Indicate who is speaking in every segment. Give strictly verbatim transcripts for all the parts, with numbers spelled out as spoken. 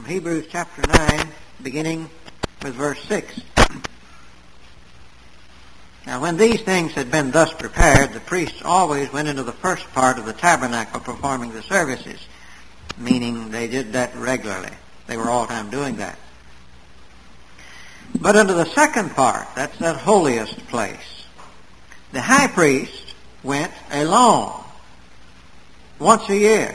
Speaker 1: from Hebrews chapter nine, beginning with verse six. Now when these things had been thus prepared, the priests always went into the first part of the tabernacle performing the services, meaning they did that regularly. They were all the time doing that. But into the second part, that's that holiest place, the high priest went alone once a year,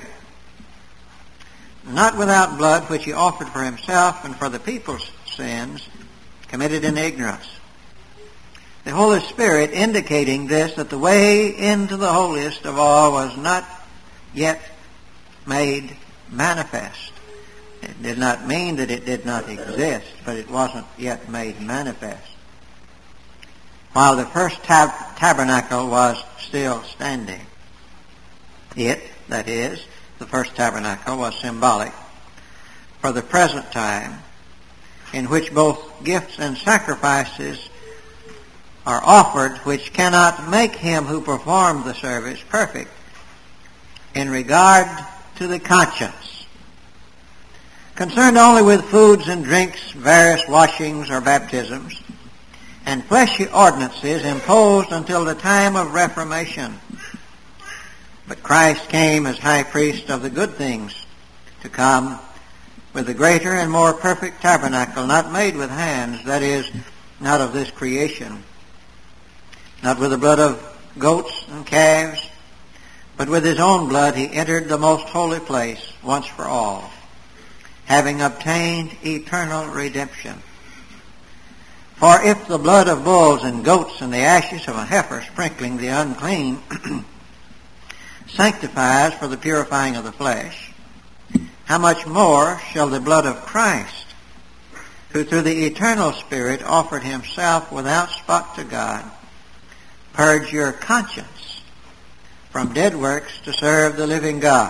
Speaker 1: not without blood, which he offered for himself and for the people's sins committed in ignorance. The Holy Spirit indicating this, that the way into the holiest of all was not yet made manifest. It did not mean that it did not exist, but it wasn't yet made manifest. While the first tab- tabernacle was still standing. It, that is, the first tabernacle, was symbolic for the present time, in which both gifts and sacrifices are offered, which cannot make him who performed the service perfect in regard to the conscience, concerned only with foods and drinks, various washings or baptisms, and fleshly ordinances imposed until the time of Reformation. But Christ came as high priest of the good things to come, with a greater and more perfect tabernacle, not made with hands, that is, not of this creation, not with the blood of goats and calves, but with his own blood he entered the most holy place once for all, having obtained eternal redemption. For if the blood of bulls and goats and the ashes of a heifer sprinkling the unclean sanctifies for the purifying of the flesh, how much more shall the blood of Christ, who through the eternal Spirit offered himself without spot to God, purge your conscience from dead works to serve the living God.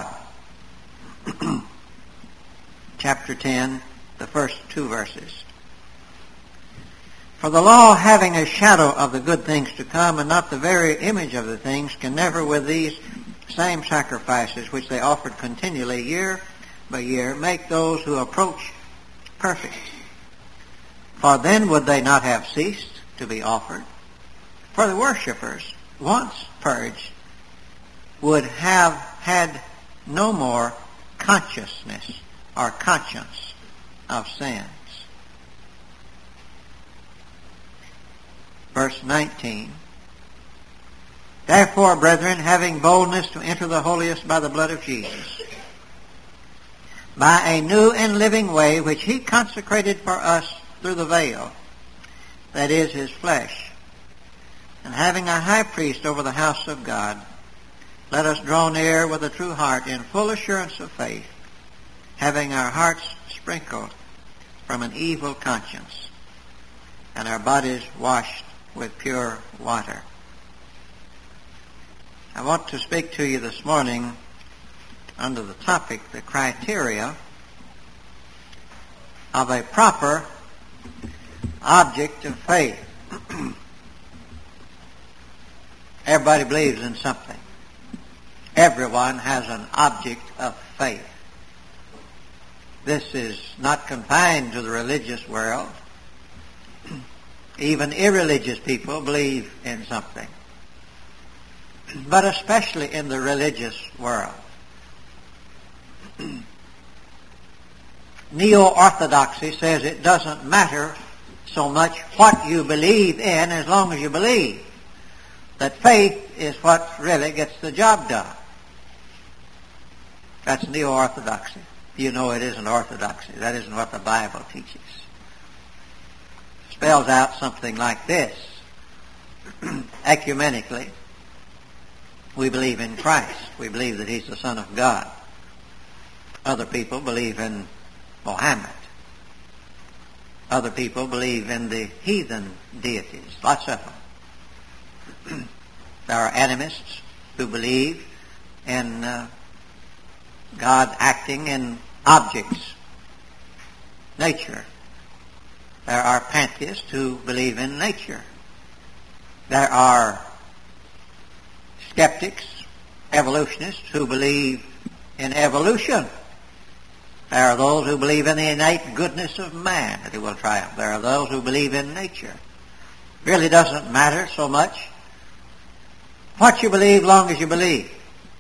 Speaker 1: Chapter ten, the first two verses. For the law, having a shadow of the good things to come and not the very image of the things, can never with these same sacrifices which they offered continually year by year make those who approach perfect. For then would they not have ceased to be offered? For the worshippers, once purged, would have had no more consciousness or conscience of sins. Verse nineteen. Therefore, brethren, having boldness to enter the holiest by the blood of Jesus, by a new and living way which he consecrated for us through the veil, that is, his flesh, and having a high priest over the house of God, let us draw near with a true heart in full assurance of faith, having our hearts sprinkled from an evil conscience, and our bodies washed with pure water. I want to speak to you this morning under the topic, the criteria of a proper object of faith. Everybody believes in something. Everyone has an object of faith. This is not confined to the religious world. Even irreligious people believe in something. But especially in the religious world. Neo-orthodoxy says it doesn't matter so much what you believe in as long as you believe. That faith is what really gets the job done. That's neo-orthodoxy. You know it isn't orthodoxy. That isn't what the Bible teaches. It spells out something like this. Ecumenically, we believe in Christ. We believe that he's the Son of God. Other people believe in Mohammed. Other people believe in the heathen deities. Lots of them. There are animists who believe in uh, God acting in objects, nature. There are pantheists who believe in nature. There are skeptics, evolutionists, who believe in evolution. There are those who believe in the innate goodness of man, that he will triumph. There are those who believe in nature. It really doesn't matter so much what you believe, long as you believe.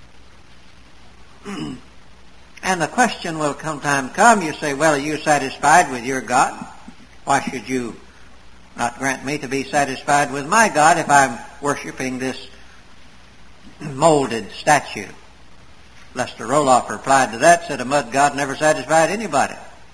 Speaker 1: And the question will come time come, you say, well, are you satisfied with your God? Why should you not grant me to be satisfied with my God if I'm worshiping this molded statue? Lester Roloff replied to that, said a mud god never satisfied anybody.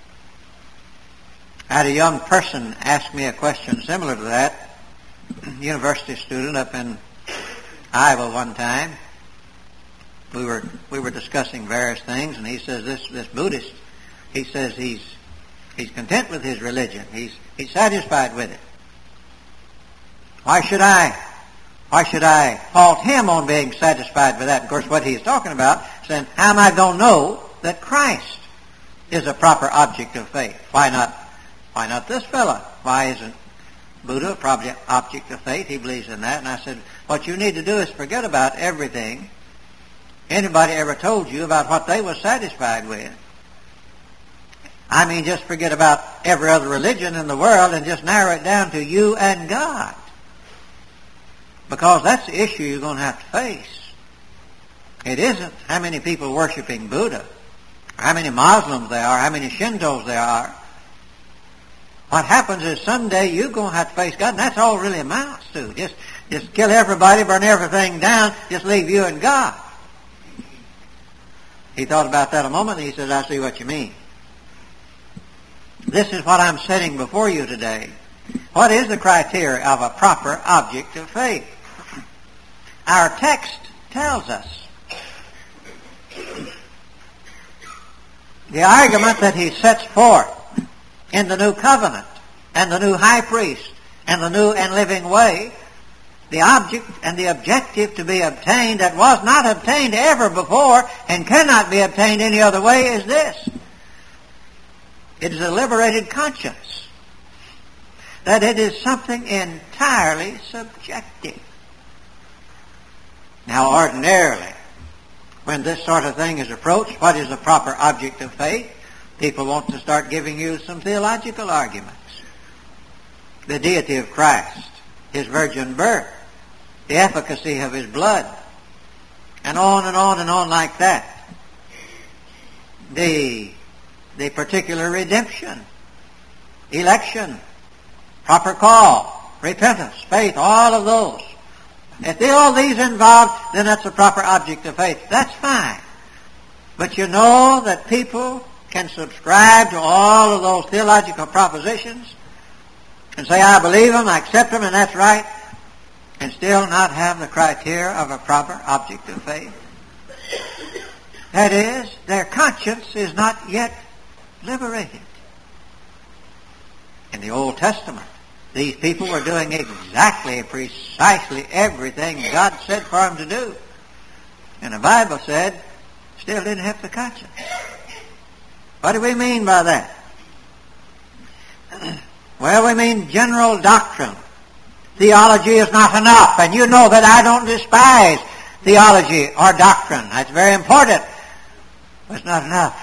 Speaker 1: I had a young person ask me a question similar to that, university student up in Iowa one time. We were we were discussing various things, and he says this this Buddhist, he says he's he's content with his religion. He's he's satisfied with it. Why should I why should I fault him on being satisfied with that? Of course, what he's talking about, saying, how am I going to know that Christ is a proper object of faith? Why not why not this fellow? Why isn't Buddha a proper object of faith? He believes in that. And I said, what you need to do is forget about everything anybody ever told you about what they were satisfied with. I mean, just forget about every other religion in the world and just narrow it down to you and God. Because that's the issue you're going to have to face. It isn't how many people worshiping Buddha, or how many Muslims there are, how many Shintos there are. What happens is someday you're going to have to face God, and that's all it really amounts to. Just, just kill everybody, burn everything down, just leave you and God. He thought about that a moment, and he said, I see what you mean. This is what I'm setting before you today. What is the criteria of a proper object of faith? Our text tells us. The argument that he sets forth in the new covenant and the new high priest and the new and living way, the object and the objective to be obtained that was not obtained ever before and cannot be obtained any other way is this. It is a liberated conscience. That it is something entirely subjective. Now, ordinarily, when this sort of thing is approached, what is the proper object of faith? People want to start giving you some theological arguments. The deity of Christ, his virgin birth, the efficacy of his blood, and on and on and on like that. The, the particular redemption, election, proper call, repentance, faith, all of those. If all these involved, then that's a proper object of faith. That's fine. But you know that people can subscribe to all of those theological propositions and say, I believe them, I accept them, and that's right, and still not have the criteria of a proper object of faith. That is, their conscience is not yet liberated. In the Old Testament, these people were doing exactly, precisely everything God said for them to do. And the Bible said, still didn't have the conscience. What do we mean by that? Well, we mean general doctrine. Theology is not enough, and you know that I don't despise theology or doctrine. That's very important, but it's not enough.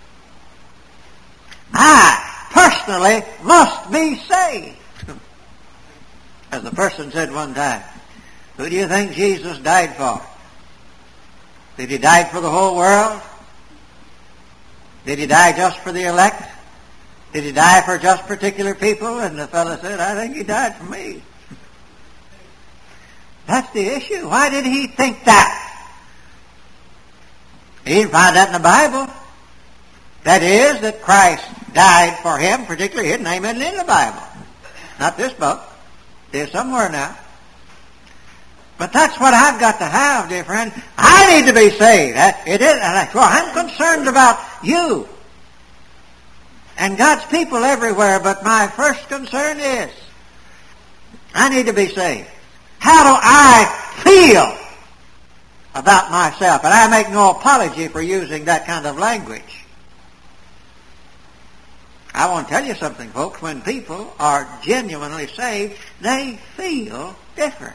Speaker 1: I personally must be saved. As the person said one time, who do you think Jesus died for? Did he die for the whole world? Did he die just for the elect? Did he die for just particular people? And the fellow said, I think he died for me. That's the issue. Why did he think that? He didn't find that in the Bible. That is, that Christ died for him, particularly. He didn't name it in the Bible. Not this book. There's somewhere now. But that's what I've got to have, dear friend. I need to be saved. That, it is. Well, I'm concerned about you and God's people everywhere, but my first concern is I need to be saved. How do I feel about myself? And I make no apology for using that kind of language. I want to tell you something, folks. When people are genuinely saved, they feel different.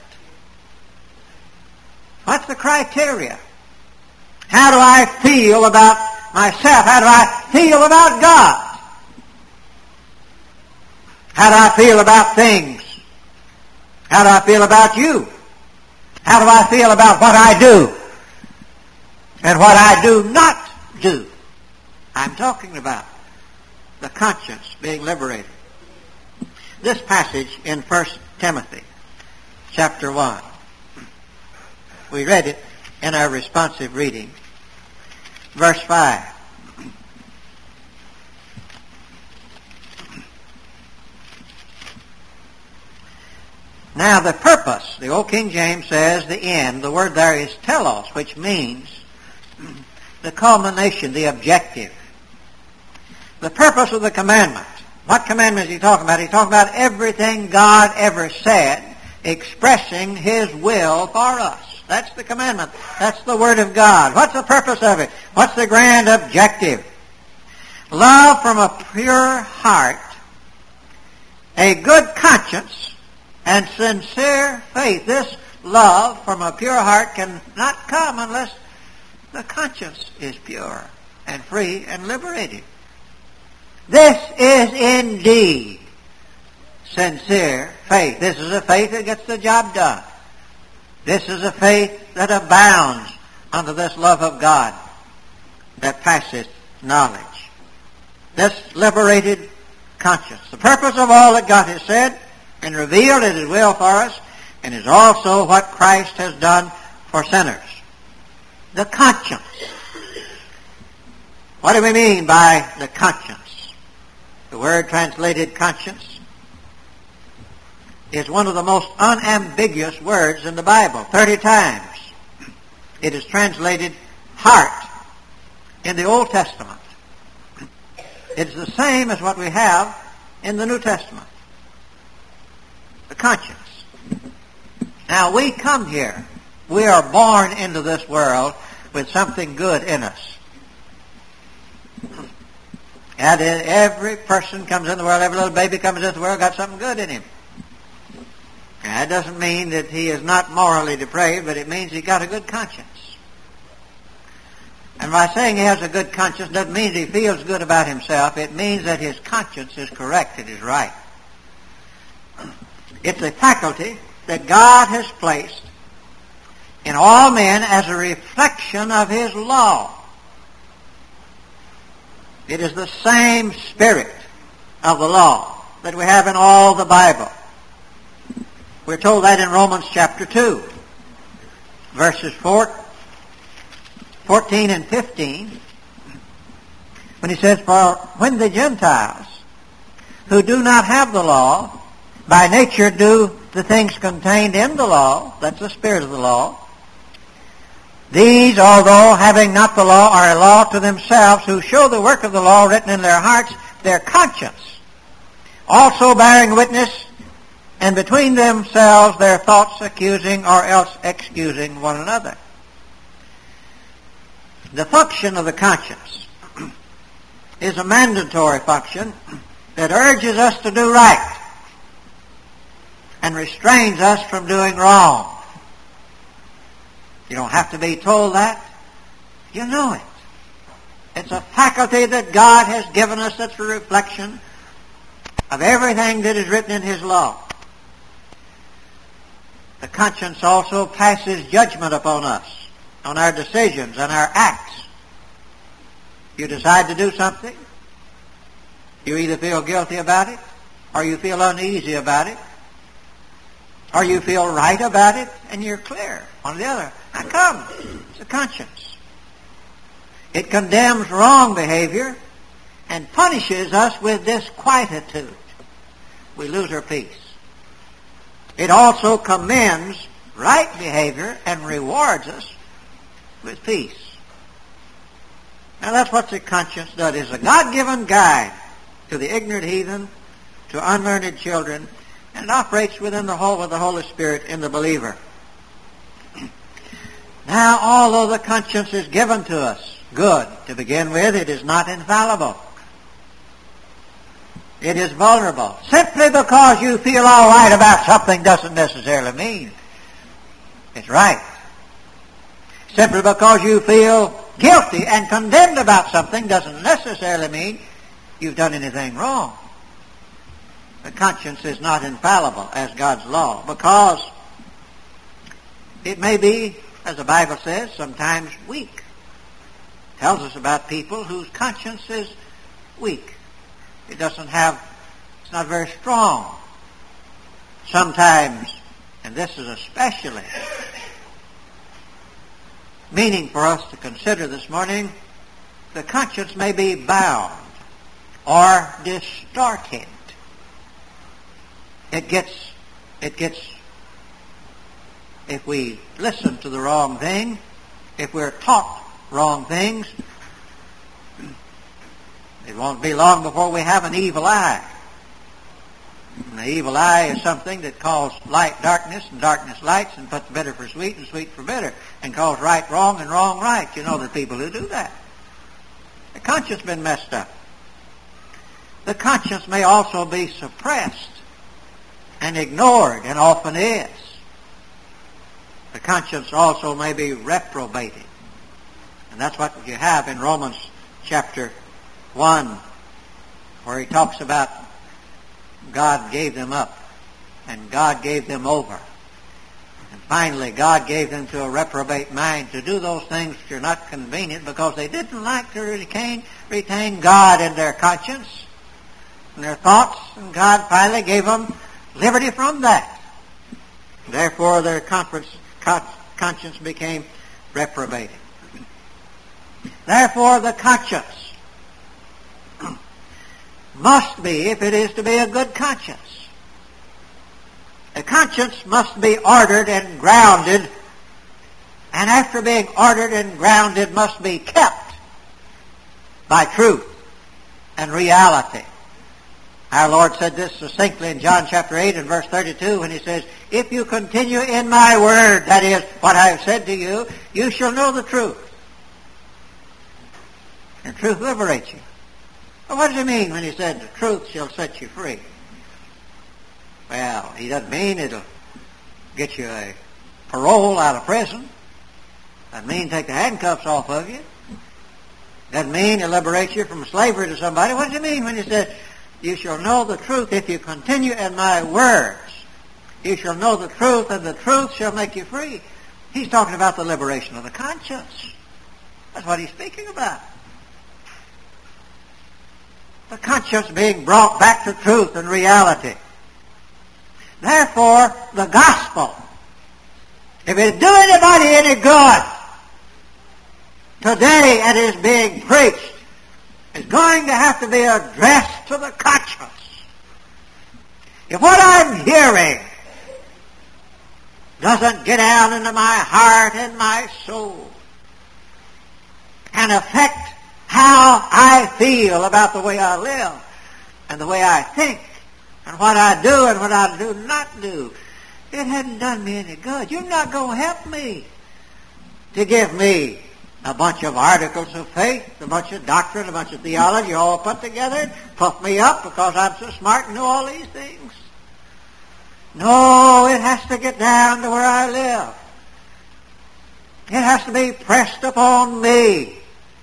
Speaker 1: What's the criteria? How do I feel about myself? How do I feel about God? How do I feel about things? How do I feel about you? How do I feel about what I do and what I do not do? I'm talking about the conscience being liberated. This passage in First Timothy chapter one, we read it in our responsive reading. Verse five. Now the purpose, the old King James says the end, the word there is telos, which means the culmination, the objective. The purpose of the commandment. What commandment is he talking about? He's talking about everything God ever said, expressing His will for us. That's the commandment. That's the Word of God. What's the purpose of it? What's the grand objective? Love from a pure heart, a good conscience, and sincere faith. This love from a pure heart cannot come unless the conscience is pure and free and liberated. This is indeed sincere faith. This is a faith that gets the job done. This is a faith that abounds under this love of God that passeth knowledge. This liberated conscience. The purpose of all that God has said and revealed is His will for us, and is also what Christ has done for sinners. The conscience. What do we mean by the conscience? The word translated conscience is one of the most unambiguous words in the Bible. Thirty times it is translated heart in the Old Testament. It's the same as what we have in the New Testament. The conscience. Now we come here. We are born into this world with something good in us. And every person comes in the world, every little baby comes into the world, got something good in him. That doesn't mean that he is not morally depraved, but it means he got a good conscience. And by saying he has a good conscience doesn't mean he feels good about himself. It means that his conscience is correct, it is right. It's a faculty that God has placed in all men as a reflection of His law. It is the same spirit of the law that we have in all the Bible. We're told that in Romans chapter two, verses four, fourteen and fifteen, when he says, "For when the Gentiles, who do not have the law, by nature do the things contained in the law," that's the spirit of the law, "these, although having not the law, are a law to themselves, who show the work of the law written in their hearts, their conscience, also bearing witness, and between themselves their thoughts accusing or else excusing one another." The function of the conscience is a mandatory function that urges us to do right and restrains us from doing wrong. You don't have to be told that. You know it. It's a faculty that God has given us that's a reflection of everything that is written in His law. The conscience also passes judgment upon us, on our decisions and our acts. You decide to do something, you either feel guilty about it, or you feel uneasy about it, or you feel right about it, and you're clear. One or the other. Now come, it's a conscience. It condemns wrong behavior and punishes us with disquietude. We lose our peace. It also commends right behavior and rewards us with peace. Now that's what the conscience does. It's a God-given guide to the ignorant heathen, to unlearned children, and it operates within the whole of the Holy Spirit in the believer. Now, although the conscience is given to us good to begin with, it is not infallible. It is vulnerable. Simply because you feel all right about something doesn't necessarily mean it's right. Simply because you feel guilty and condemned about something doesn't necessarily mean you've done anything wrong. The conscience is not infallible as God's law, because it may be, as the Bible says, sometimes weak. It tells us about people whose conscience is weak. It doesn't have, it's not very strong. Sometimes, and this is especially meaning for us to consider this morning, the conscience may be bound or distorted. It gets, it gets, if we listen to the wrong thing, if we're taught wrong things, it won't be long before we have an evil eye. And the evil eye is something that calls light darkness and darkness lights and puts bitter for sweet and sweet for bitter and calls right wrong and wrong right. You know the people who do that. The conscience has been messed up. The conscience may also be suppressed and ignored, and often is. The conscience also may be reprobated. And that's what you have in Romans chapter one, where he talks about God gave them up, and God gave them over. And finally, God gave them to a reprobate mind to do those things which are not convenient because they didn't like to retain, retain God in their conscience and their thoughts, and God finally gave them liberty from that. Therefore, their conscience became reprobated. Therefore, the conscience must be, if it is to be a good conscience, the conscience must be ordered and grounded, and after being ordered and grounded must be kept by truth and reality. Our Lord said this succinctly in John chapter eight and verse thirty-two when he says, if you continue in my word, that is, what I have said to you, you shall know the truth. And truth liberates you. Well, what does he mean when he said the truth shall set you free? Well, he doesn't mean it'll get you a parole out of prison. Doesn't mean take the handcuffs off of you. Doesn't mean it'll liberate you from slavery to somebody. What does he mean when he said, you shall know the truth if you continue in my words? You shall know the truth, and the truth shall make you free. He's talking about the liberation of the conscience. That's what he's speaking about. The conscience being brought back to truth and reality. Therefore, the gospel, if it do anybody any good, today it is being preached, is going to have to be addressed to the conscience. If what I'm hearing doesn't get down into my heart and my soul and affect how I feel about the way I live and the way I think and what I do and what I do not do, it hadn't done me any good. You're not going to help me to give me a bunch of articles of faith, a bunch of doctrine, a bunch of theology all put together and puff me up because I'm so smart and know all these things. No, it has to get down to where I live. It has to be pressed upon me,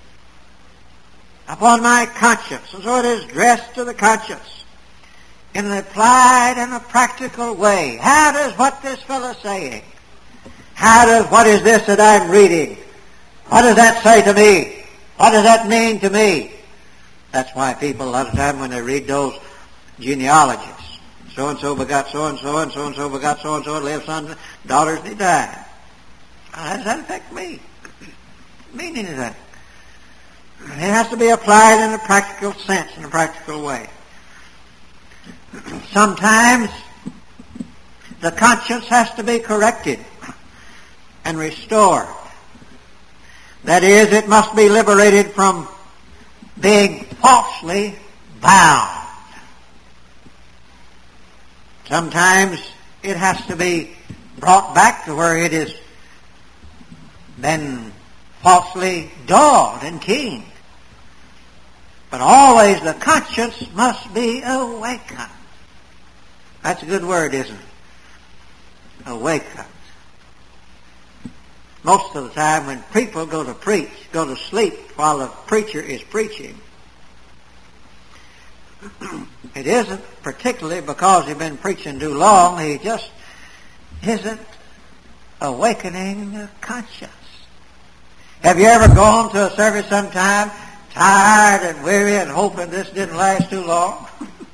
Speaker 1: upon my conscience. And so it is dressed to the conscience in an applied and a practical way. How does what this fellow is saying? How does, what is this that I'm reading? What does that say to me? What does that mean to me? That's why people, a lot of time when they read those genealogies, so-and-so begot so-and-so, and so-and-so begot so-and-so, and lived sons and daughters, and he died. How does that affect me? Doesn't mean anything. It has to be applied in a practical sense, in a practical way. Sometimes the conscience has to be corrected and restored. That is, it must be liberated from being falsely bound. Sometimes it has to be brought back to where it has been falsely dulled and keen. But always the conscience must be awakened. That's a good word, isn't it? Awakened. most of the time when people go to preach, go to sleep while the preacher is preaching, it isn't particularly because he's been preaching too long. He just isn't awakening the conscience. Have you ever gone to a service sometime, tired and weary and hoping this didn't last too long?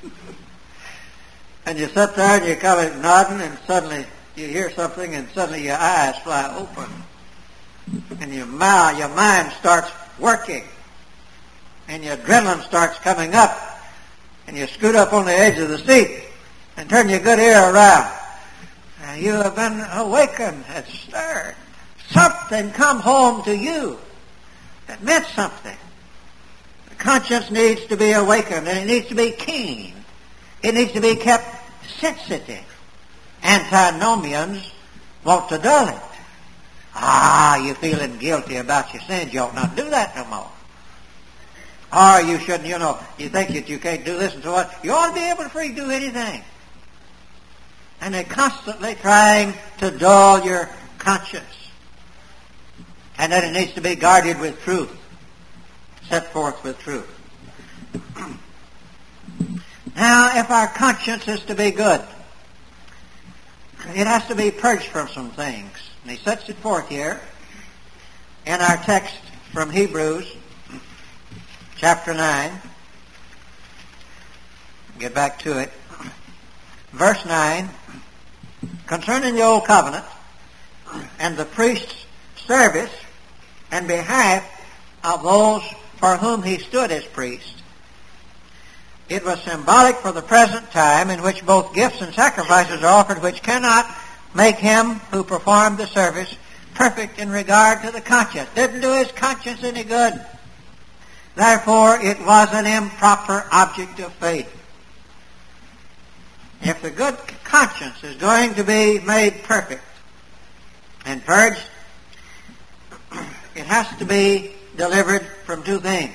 Speaker 1: And you sit there and you come in nodding, and suddenly you hear something, and suddenly your eyes fly open. And your mind, your mind starts working. And your adrenaline starts coming up. And you scoot up on the edge of the seat and turn your good ear around. And you have been awakened and stirred. Something come home to you that meant something. The conscience needs to be awakened, and it needs to be keen. It needs to be kept sensitive. Antinomians want to dull it. Ah, you're feeling guilty about your sins. You ought not do that no more. Or you shouldn't, you know, you think that you can't do this and so on. You ought to be able to free do anything. And they're constantly trying to dull your conscience. And that it needs to be guarded with truth. Set forth with truth. Now, if our conscience is to be good, it has to be purged from some things. And he sets it forth here in our text from Hebrews chapter nine. Get back to it. Verse nine. Concerning the old covenant and the priest's service and behalf of those for whom he stood as priest, it was symbolic for the present time in which both gifts and sacrifices are offered, which cannot make him who performed the service perfect in regard to the conscience. Didn't do his conscience any good. Therefore, it was an improper object of faith. If the good conscience is going to be made perfect and purged, it has to be delivered from two things.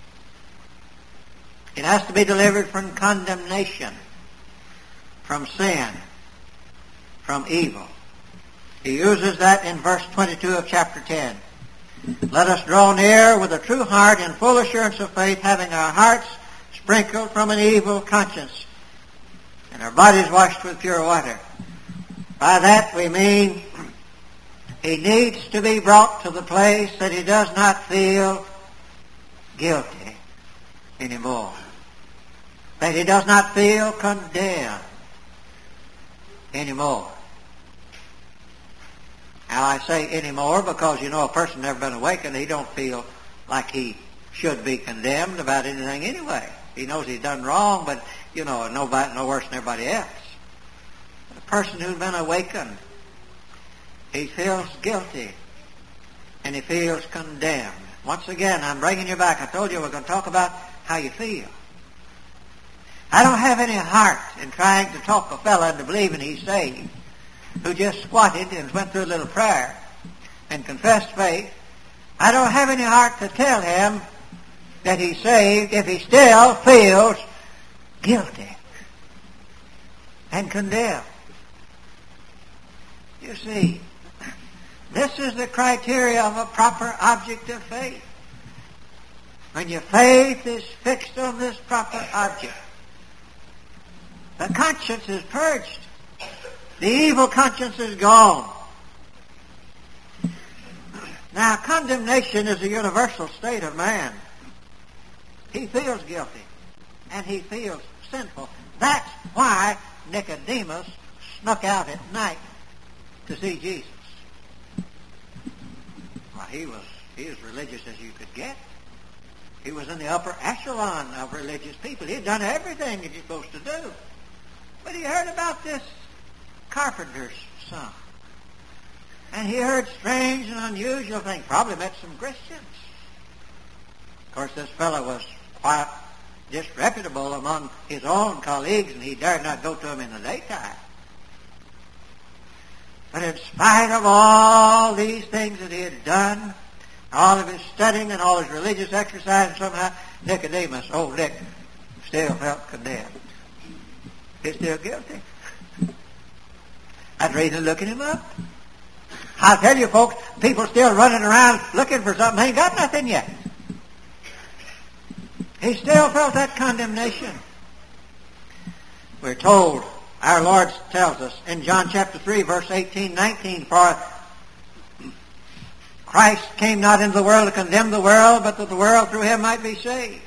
Speaker 1: It has to be delivered from condemnation, from sin, from evil. He uses that in verse twenty-two of chapter ten. Let us draw near with a true heart and full assurance of faith, having our hearts sprinkled from an evil conscience and our bodies washed with pure water. By that we mean he needs to be brought to the place that he does not feel guilty anymore. That he does not feel condemned anymore. Now I say anymore because, you know, a person never been awakened, he don't feel like he should be condemned about anything anyway. He knows he's done wrong, but, you know, nobody, no worse than everybody else. But a person who's been awakened, he feels guilty and he feels condemned. Once again, I'm bringing you back. I told you we're going to talk about how you feel. I don't have any heart in trying to talk a fella into believing he's saved, who just squatted and went through a little prayer and confessed faith. I don't have any heart to tell him that he's saved if he still feels guilty and condemned. You see, this is the criteria of a proper object of faith. When your faith is fixed on this proper object, the conscience is purged. The evil conscience is gone. Now, condemnation is a universal state of man. He feels guilty, and he feels sinful. That's why Nicodemus snuck out at night to see Jesus. Well, he was he was religious as you could get. He was in the upper echelon of religious people. He had done everything that you're supposed to do. But he heard about this carpenter's son. And he heard strange and unusual things. Probably met some Christians. Of course, this fellow was quite disreputable among his own colleagues, and he dared not go to them in the daytime. But in spite of all these things that he had done, all of his studying and all his religious exercise, somehow Nicodemus, old Nick, still felt condemned. He's still guilty. I'd rather look him up. I tell you, folks, people still running around looking for something, ain't got nothing yet. He still felt that condemnation. We're told, our Lord tells us in John chapter three, verse eighteen, nineteen, for Christ came not into the world to condemn the world, but that the world through him might be saved.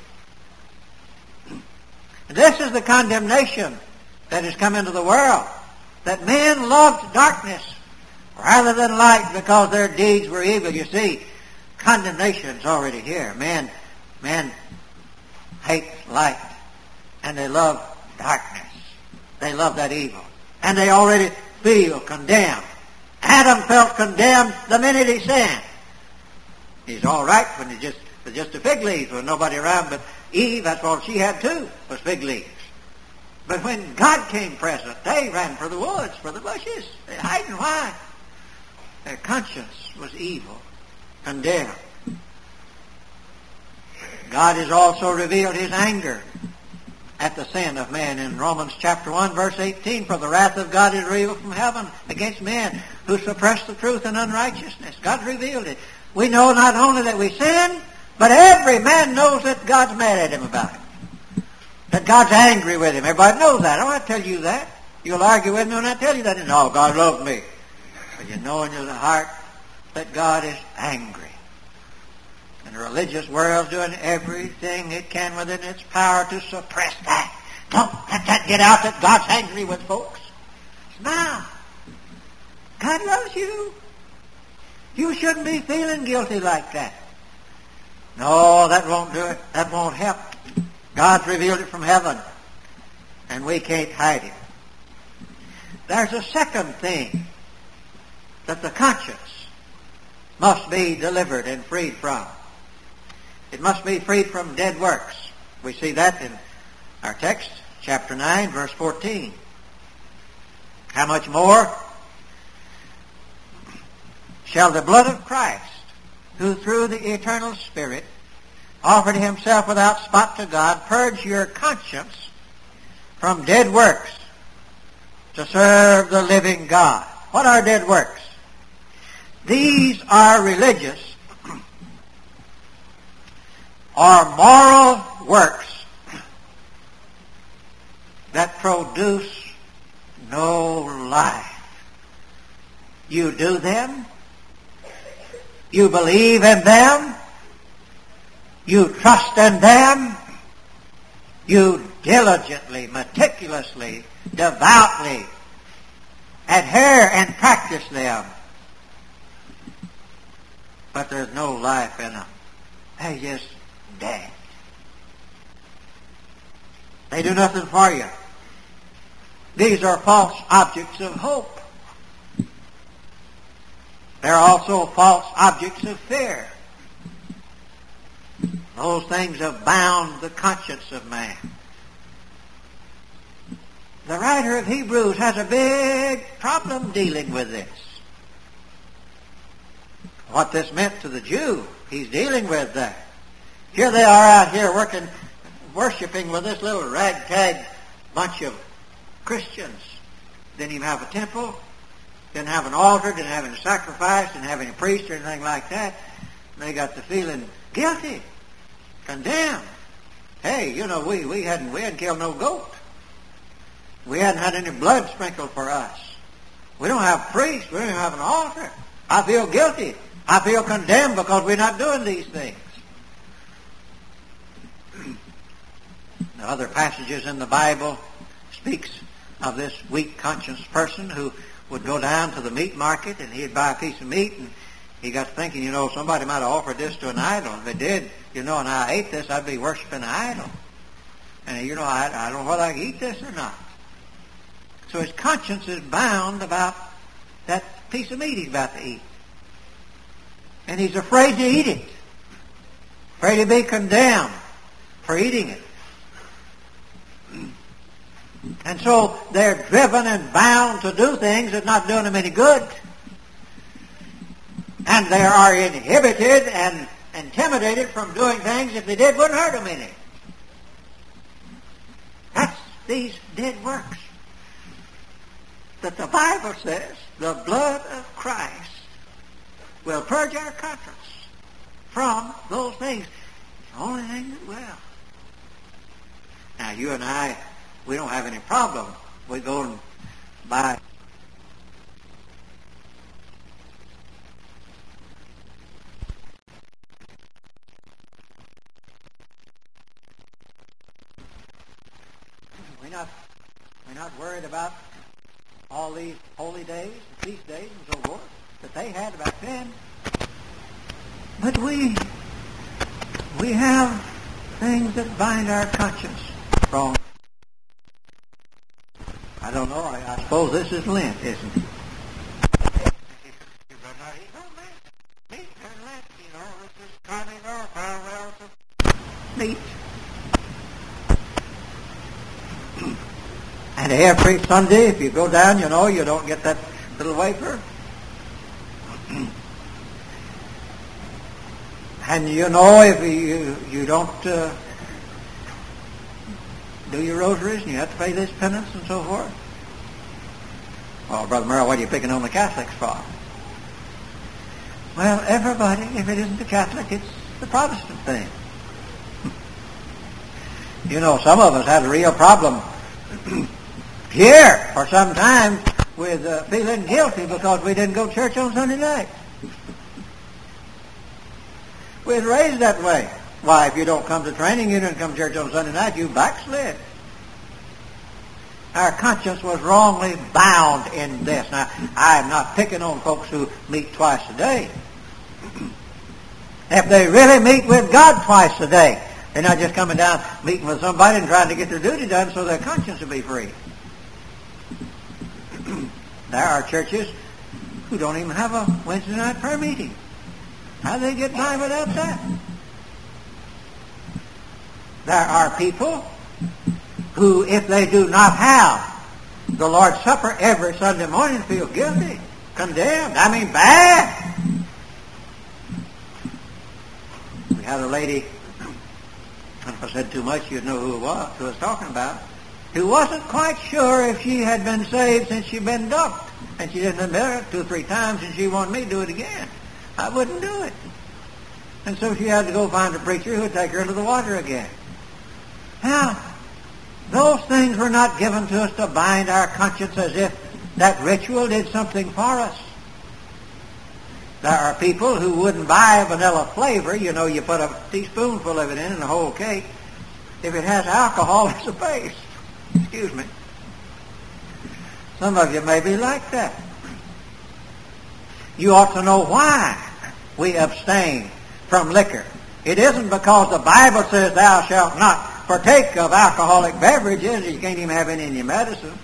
Speaker 1: This is the condemnation that has come into the world, that men loved darkness rather than light because their deeds were evil. You see, condemnation's already here. Man, man hates light, and they love darkness. They love that evil, and they already feel condemned. Adam felt condemned the minute he sinned. He's all right when he just was just a fig leaf with nobody around, but Eve, that's all she had too, was fig leaves. But when God came present, they ran for the woods, for the bushes. They hiding. Why? Their conscience was evil, condemned. God has also revealed his anger at the sin of man in Romans chapter one, verse eighteen. For the wrath of God is revealed from heaven against men who suppress the truth in unrighteousness. God revealed it. We know not only that we sin, but every man knows that God's mad at him about it. That God's angry with him. Everybody knows that. I don't have to tell you that. You'll argue with me when I tell you that. No, God loves me. But you know in your heart that God is angry. And the religious world's doing everything it can within its power to suppress that. Don't let that get out that God's angry with folks. Now, God loves you. You shouldn't be feeling guilty like that. No, that won't do it. That won't help. God's revealed it from heaven, and we can't hide it. There's a second thing that the conscience must be delivered and freed from. It must be freed from dead works. We see that in our text, chapter nine, verse fourteen. How much more shall the blood of Christ, who through the eternal Spirit offered himself without spot to God, purge your conscience from dead works to serve the living God. What are dead works? These are religious or moral works that produce no life. You do them. You believe in them. You trust in them. You diligently, meticulously, devoutly adhere and practice them. But there's no life in them. They're just dead. They do nothing for you. These are false objects of hope. They're also false objects of fear. Those things have bound the conscience of man. The writer of Hebrews has a big problem dealing with this. What this meant to the Jew, he's dealing with that. Here they are out here working, worshiping with this little ragtag bunch of Christians. Didn't even have a temple, didn't have an altar, didn't have any sacrifice, didn't have any priest or anything like that. They got to feeling guilty, condemned. Hey, you know, we, we hadn't we hadn't killed no goat. We hadn't had any blood sprinkled for us. We don't have priests. We don't even have an altar. I feel guilty. I feel condemned because we're not doing these things. The other passages in the Bible speaks of this weak conscience person who would go down to the meat market and he'd buy a piece of meat and he got to thinking, you know, somebody might have offered this to an idol. If they did, you know, and I ate this, I'd be worshiping an idol. And, you know, I, I don't know whether I can eat this or not. So his conscience is bound about that piece of meat he's about to eat. And he's afraid to eat it. Afraid to be condemned for eating it. And so they're driven and bound to do things that's not doing them any good. And they are inhibited and intimidated from doing things if they did wouldn't hurt them any. That's these dead works that the Bible says the blood of Christ will purge our conscience from those things. It's the only thing that will. Now, you and I, we don't have any problem. We go and buy We're not, we're not worried about all these holy days and feast days and so forth that they had back then. But we, we have things that bind our conscience from. I don't know, I, I suppose this is Lent, isn't it? Meat. And every Sunday, if you go down, you know, you don't get that little wafer. And you know, if you you don't uh, do your rosaries and you have to pay this penance and so forth. Oh, Brother Merrill, what are you picking on the Catholics for? Well, everybody, if it isn't the Catholic, it's the Protestant thing. You know, some of us had a real problem here for some time with uh, feeling guilty because we didn't go to church on Sunday night. We was raised that way. Why, if you don't come to training, you didn't come to church on Sunday night, you backslid. Our conscience was wrongly bound in this. Now, I am not picking on folks who meet twice a day. If they really meet with God twice a day, they're not just coming down, meeting with somebody and trying to get their duty done so their conscience will be free. There are churches who don't even have a Wednesday night prayer meeting. How do they get by without that? There are people who, if they do not have the Lord's Supper every Sunday morning, feel guilty, condemned, I mean bad. We had a lady, if I said too much, you'd know who it was, who I was talking about, who wasn't quite sure if she had been saved since she'd been dunked. And she didn't admit it two or three times, and she wanted me to do it again. I wouldn't do it. And so she had to go find a preacher who would take her into the water again. Now, those things were not given to us to bind our conscience as if that ritual did something for us. There are people who wouldn't buy vanilla flavor. You know, you put a teaspoonful of it in and a whole cake. If it has alcohol as a base. Excuse me. Some of you may be like that. You ought to know why we abstain from liquor. It isn't because the Bible says thou shalt not partake of alcoholic beverages. You can't even have any in your medicine.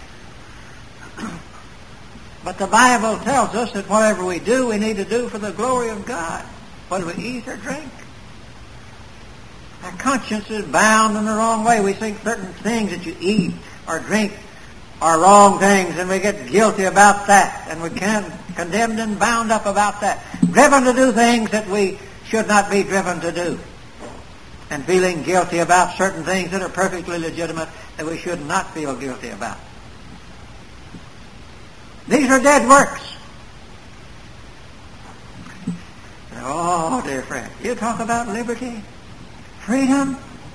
Speaker 1: But the Bible tells us that whatever we do, we need to do for the glory of God. Whether we eat or drink. Our conscience is bound in the wrong way. We think certain things that you eat or drink are wrong things, and we get guilty about that, and we can condemned and bound up about that. Driven to do things that we should not be driven to do. And feeling guilty about certain things that are perfectly legitimate that we should not feel guilty about. These are dead works. Oh, dear friend, you talk about liberty, freedom.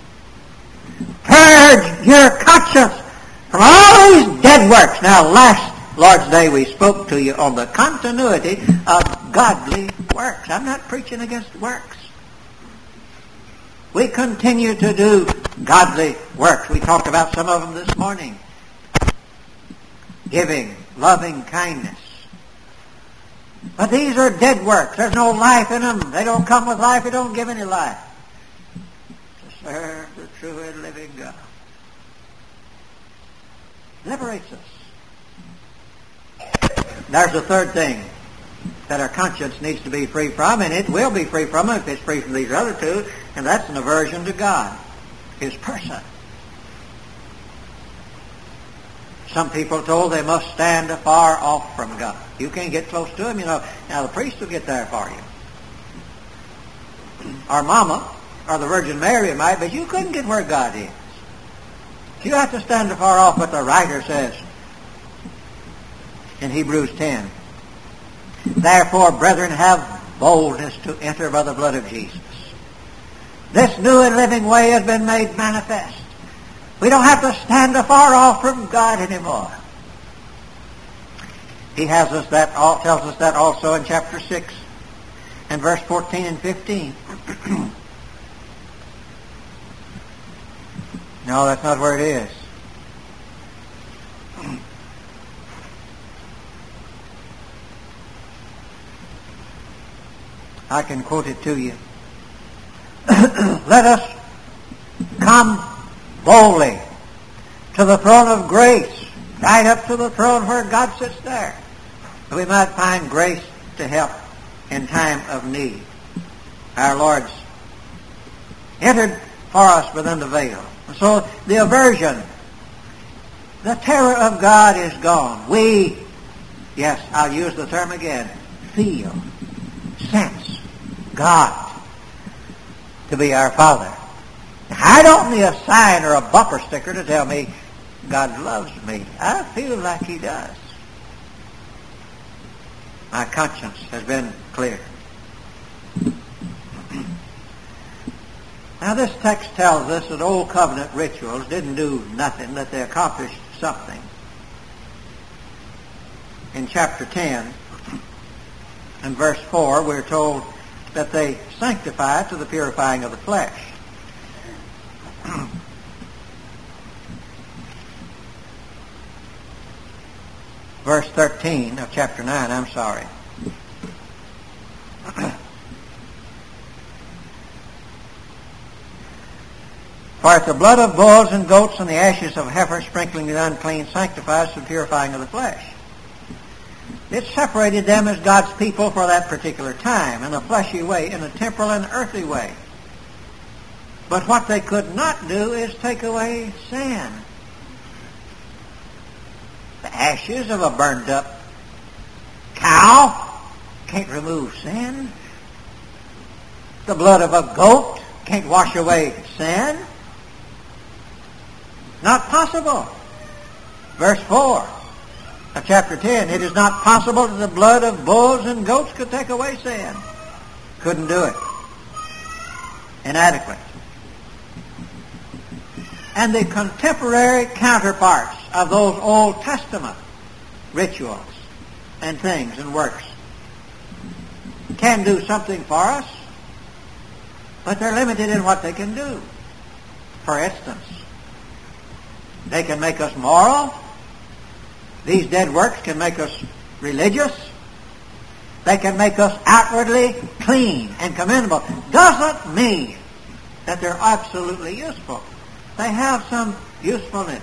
Speaker 1: Purge your conscience from all these dead works. Now, last Lord's Day we spoke to you on the continuity of godly works. I'm not preaching against works. We continue to do godly works. We talked about some of them this morning. Giving, loving kindness. But these are dead works. There's no life in them. They don't come with life. They don't give any life. To serve the true and living God. Liberates us. There's a third thing that our conscience needs to be free from, and it will be free from if it's free from these other two, and that's an aversion to God, His person. Some people are told they must stand afar off from God. You can't get close to Him, you know. Now the priest will get there for you. Our mama, or the Virgin Mary might, but you couldn't get where God is. You have to stand afar off, but the writer says in Hebrews ten, therefore, brethren, have boldness to enter by the blood of Jesus. This new and living way has been made manifest. We don't have to stand afar off from God anymore. He has us that, tells us that also in chapter six and verse fourteen and fifteen. No, that's not where it is. I can quote it to you. Let us come boldly to the throne of grace, right up to the throne where God sits there, that we might find grace to help in time of need. Our Lord's entered for us within the veil. So the aversion, the terror of God is gone. We, yes, I'll use the term again, feel, sense God to be our Father. I don't need a sign or a bumper sticker to tell me God loves me. I feel like He does. My conscience has been cleared. Now this text tells us that Old Covenant rituals didn't do nothing, that they accomplished something. In chapter ten and verse four, we're told that they sanctify to the purifying of the flesh. Verse thirteen of chapter nine, I'm sorry. For if the blood of bulls and goats and the ashes of heifer sprinkling the unclean sanctifies the purifying of the flesh. It separated them as God's people for that particular time, in a fleshy way, in a temporal and earthly way. But what they could not do is take away sin. The ashes of a burned up cow can't remove sin. The blood of a goat can't wash away sin. Not possible. Verse four of chapter ten, it is not possible that the blood of bulls and goats could take away sin. Couldn't do it. Inadequate. And the contemporary counterparts of those Old Testament rituals and things and works can do something for us, but they're limited in what they can do. For instance, they can make us moral. These dead works can make us religious. They can make us outwardly clean and commendable. Doesn't mean that they're absolutely useful. They have some usefulness.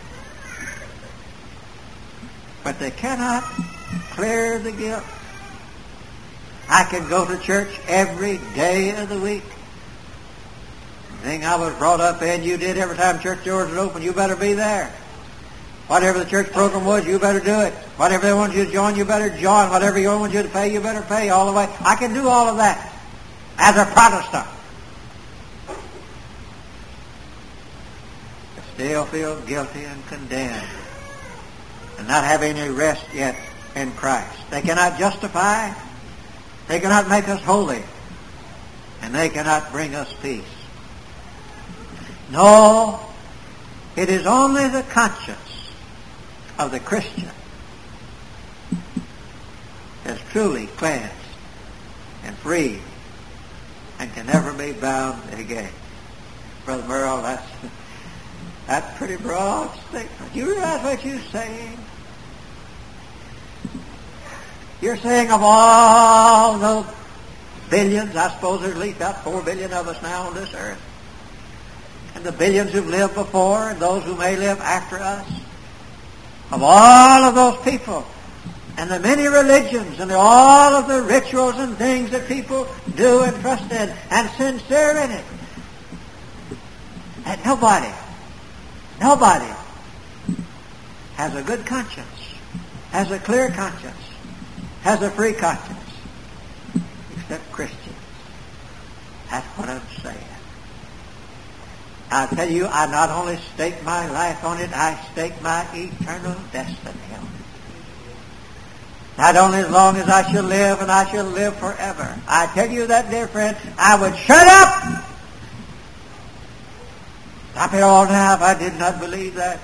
Speaker 1: But they cannot clear the guilt. I can go to church every day of the week. The thing I was brought up in, you did every time church doors was open, you better be there. Whatever the church program was, you better do it. Whatever they want you to join, you better join. Whatever you want you to pay, you better pay all the way. I can do all of that as a Protestant. But still feel guilty and condemned and not have any rest yet in Christ. They cannot justify. They cannot make us holy. And they cannot bring us peace. No, it is only the conscience of the Christian is truly cleansed and free and can never be bound again. Brother Merle, that's, that's pretty broad statement. Do you realize what you're saying? You're saying of all the billions, I suppose there's at least about four billion of us now on this earth, and the billions who've lived before and those who may live after us, of all of those people and the many religions and all of the rituals and things that people do and trust in and sincere in it, and nobody, nobody has a good conscience, has a clear conscience, has a free conscience, except Christians. That's what I'm saying. I tell you, I not only stake my life on it, I stake my eternal destiny on it. Not only as long as I shall live, and I shall live forever. I tell you that, dear friend, I would shut up! Stop it all now if I did not believe that.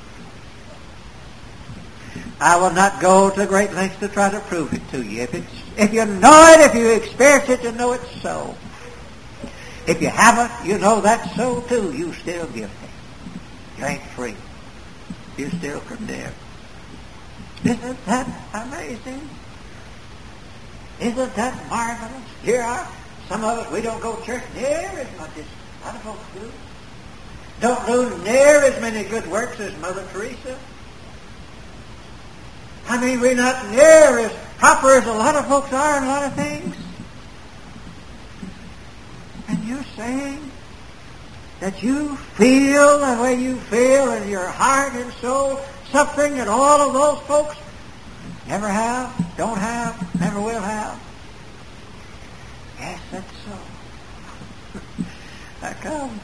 Speaker 1: I will not go to great lengths to try to prove it to you. If it's, if you know it, if you experience it, you know it's so. If you haven't, you know that's so too. You still guilty. You ain't free. You still condemned. Isn't that amazing? Isn't that marvelous? Here are some of us, we don't go to church near as much as a lot of folks do. Don't do near as many good works as Mother Teresa. I mean, we're not near as proper as a lot of folks are in a lot of things. And you're saying that you feel the way you feel in your heart and soul, something that all of those folks never have, don't have, never will have. Yes, that's so. How come?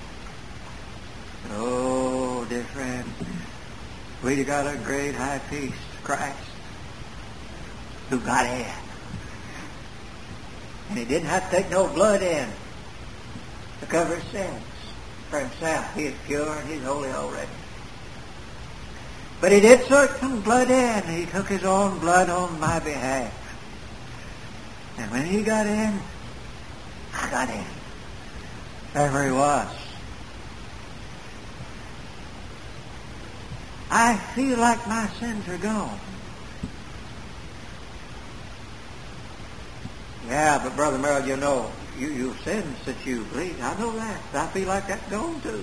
Speaker 1: Oh, dear friend, we've got a great high priest, Christ, who got in. And he didn't have to take no blood in to cover his sins for himself. He is pure and he's holy already. But he did take some blood in. He took his own blood on my behalf. And when he got in, I got in. There he was. I feel like my sins are gone. Yeah, but Brother Merrill, you know, you, you've sinned since you believed. I know that. I feel like that's gone too.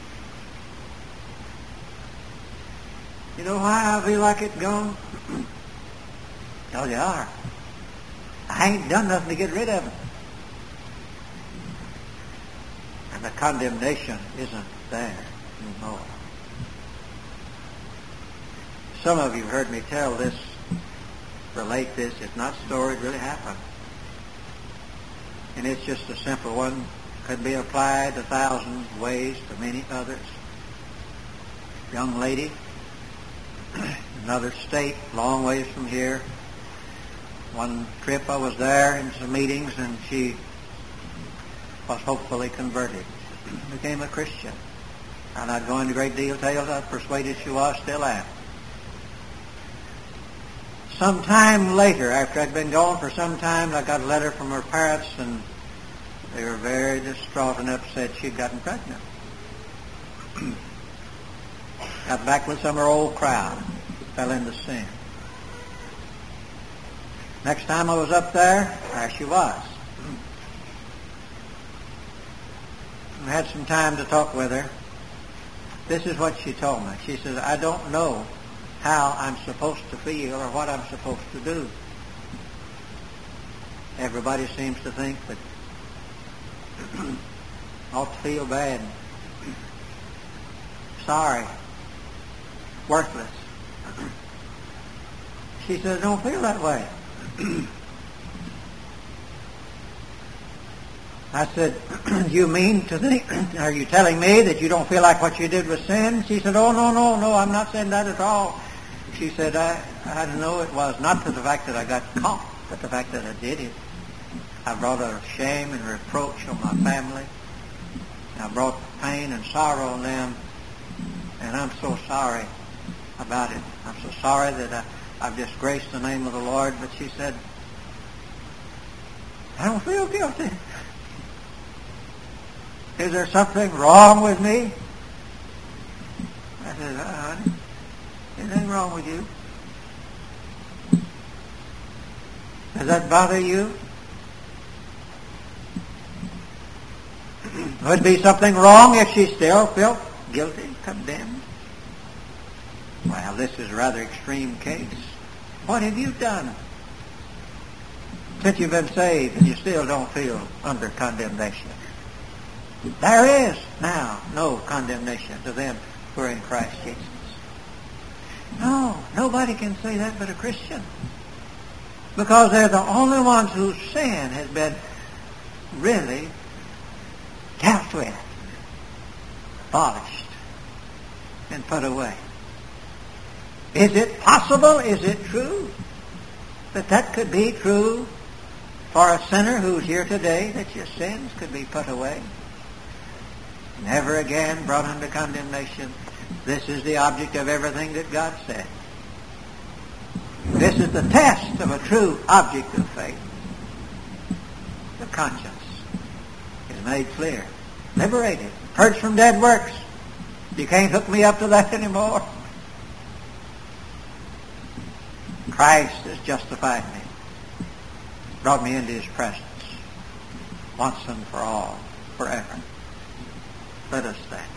Speaker 1: You know why I feel like it's gone? Because they are. I ain't done nothing to get rid of it. And the condemnation isn't there anymore. Some of you have heard me tell this, relate this. It's not a story, it really happened. And it's just a simple one. Could be applied a thousand ways to many others. Young lady, another state, long ways from here. One trip I was there in some meetings and she was hopefully converted. Became a Christian. I'm not going into great details. I'm persuaded she was, still am. Some time later, after I'd been gone for some time, I got a letter from her parents, and they were very distraught and upset she'd gotten pregnant. Got back with some of her old crowd. Fell into sin. Next time I was up there, there she was. I had some time to talk with her. This is what she told me. She says, I don't know how I'm supposed to feel or what I'm supposed to do. Everybody seems to think that ought to feel bad, sorry, worthless. She says, don't feel that way. I said, you mean to think, are you telling me that you don't feel like what you did was sin? She said, oh, no, no, no, I'm not saying that at all. She said, I, I know it was not to the fact that I got caught, but the fact that I did it. I brought a shame and reproach on my family. I brought pain and sorrow on them, and I'm so sorry about it. I'm so sorry that I, I've disgraced the name of the Lord. But she said, I don't feel guilty. Is there something wrong with me? I said, uh, honey, anything wrong with you? Does that bother you? Would be something wrong if she still felt guilty, condemned? Well, this is a rather extreme case. What have you done since you've been saved and you still don't feel under condemnation? There is now no condemnation to them who are in Christ Jesus. No, nobody can say that but a Christian. Because they're the only ones whose sin has been really dealt with, abolished, and put away. Is it possible? Is it true that that could be true for a sinner who's here today, that your sins could be put away, never again brought under condemnation. This is the object of everything that God said. This is the test of a true object of faith. The conscience is made clear, liberated, purged from dead works. You can't hook me up to that anymore. Christ has justified me, brought me into his presence, once and for all, forever. Let us stand.